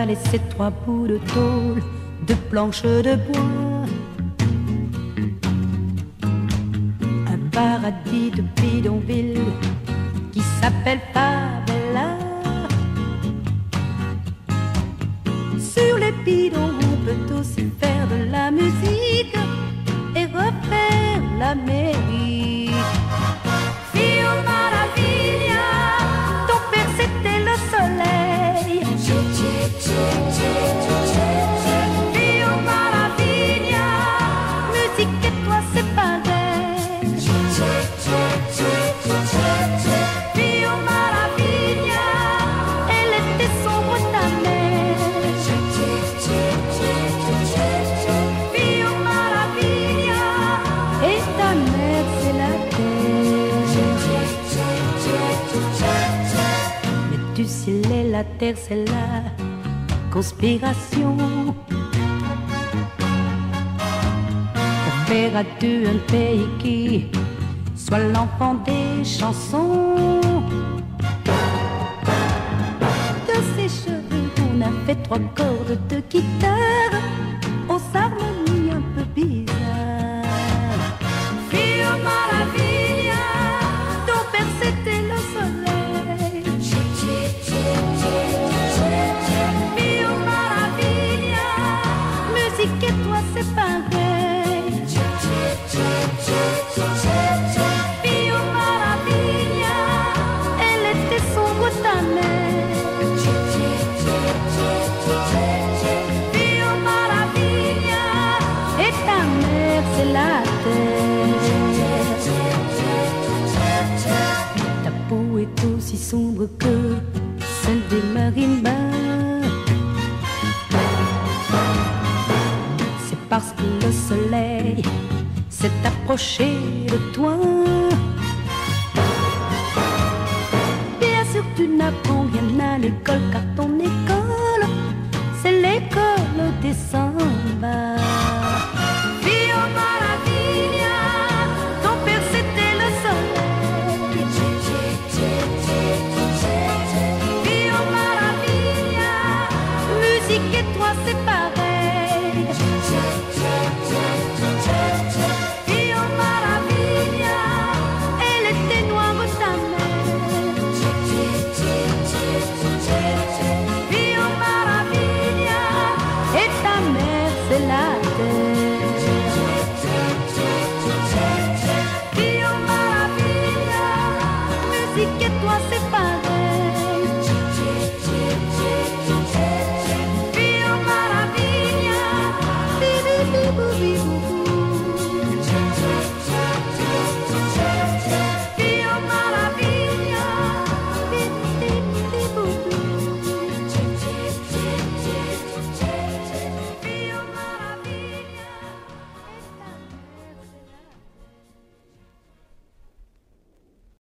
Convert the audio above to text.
laissé trois bouts de tôle, de planches de bois, un paradis de bidonville qui s'appelle Favela. Sur les bidons, on peut aussi faire de la musique et refaire l'Amérique. Fio Maravilla, ton père c'était le soleil. Fio Maravilla, musique et toi c'est pareil. Fio Maravilla, elle était sombre ta mère. Fio Maravilla, et ta mère c'est la terre. Mais du ciel et la terre c'est la conspiration pour faire à deux un pays qui soit l'enfant des chansons. De ses cheveux on a fait trois cordes de guitare aux harmonies un peu bizarres. Fio Maravilla, ton père c'était le soleil. Fio Maravilla, musique et toi c'est pareil. Fio Maravilla, elle était sombre ta mère. Fio Maravilla, et ta mère c'est la terre. Ta peau est aussi sombre que celle des marimbas. C'est parce que le soleil s'est approché de toi. Bien sûr tu n'apprends rien à l'école car ton école c'est l'école des sambas. Fio Maravilla, ton père c'était le soleil. Fio Maravilla, musique et toi c'est pareil. Fio Maravilla, elle était noire ta mère. Fio Maravilla, et ta mère c'est la terre. Fio Maravilla, musique et toi c'est